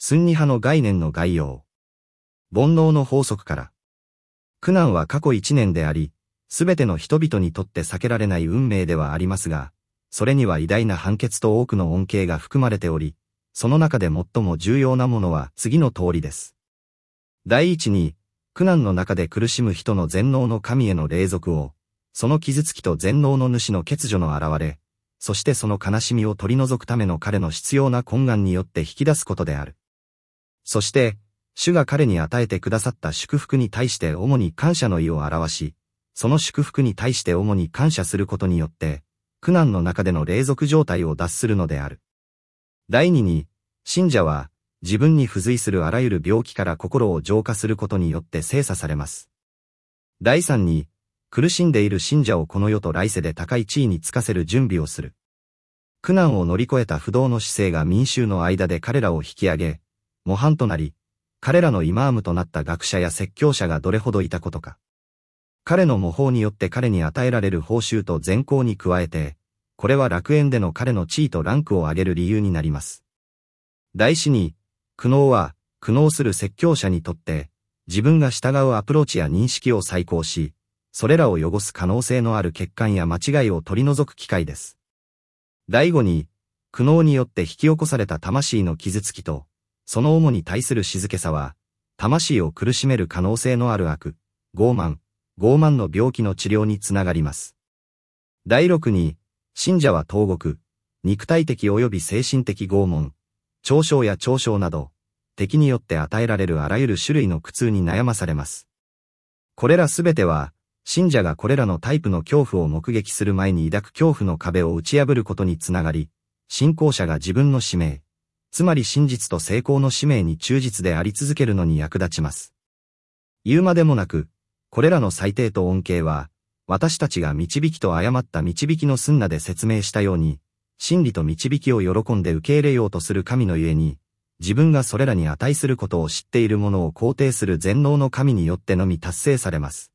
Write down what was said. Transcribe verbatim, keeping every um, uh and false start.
スンニ派の概念の概要。煩悩の法則から。苦難は過去一年であり、すべての人々にとって避けられない運命ではありますが、それには偉大な判決と多くの恩恵が含まれており、その中で最も重要なものは次の通りです。第一に、苦難の中で苦しむ人の全能の神への隷属を、その傷つきと全能の主の欠如の現れ、そしてその悲しみを取り除くための彼の必要な懇願によって引き出すことである。そして、主が彼に与えてくださった祝福に対して主に感謝の意を表し、その祝福に対して主に感謝することによって、苦難の中での隷属状態を脱するのである。第二に、信者は、自分に付随するあらゆる病気から心を浄化することによって精査されます。第三に、苦しんでいる信者をこの世と来世で高い地位に就かせる準備をする。苦難を乗り越えた不動の姿勢が民衆の間で彼らを引き上げ、模範となり、彼らのイマームとなった学者や説教者がどれほどいたことか。彼の模倣によって彼に与えられる報酬と善行に加えて、これは楽園での彼の地位とランクを上げる理由になります。第四に、苦悩は、苦悩する説教者にとって、自分が従うアプローチや認識を再考し、それらを汚す可能性のある欠陥や間違いを取り除く機会です。第五に、苦悩によって引き起こされた魂の傷つきと、その主に対する静けさは、魂を苦しめる可能性のある悪、傲慢、傲慢の病気の治療につながります。第六に、信者は投獄、肉体的及び精神的拷問、嘲笑や嘲笑など、敵によって与えられるあらゆる種類の苦痛に悩まされます。これらすべては、信者がこれらのタイプの恐怖を目撃する前に抱く恐怖の壁を打ち破ることにつながり、信仰者が自分の使命、つまり真実と成功の使命に忠実であり続けるのに役立ちます。言うまでもなく、これらの裁定と恩恵は、私たちが導きと誤った導きのスンナで説明したように、真理と導きを喜んで受け入れようとする神のゆえに、自分がそれらに値することを知っているものを肯定する全能の神によってのみ達成されます。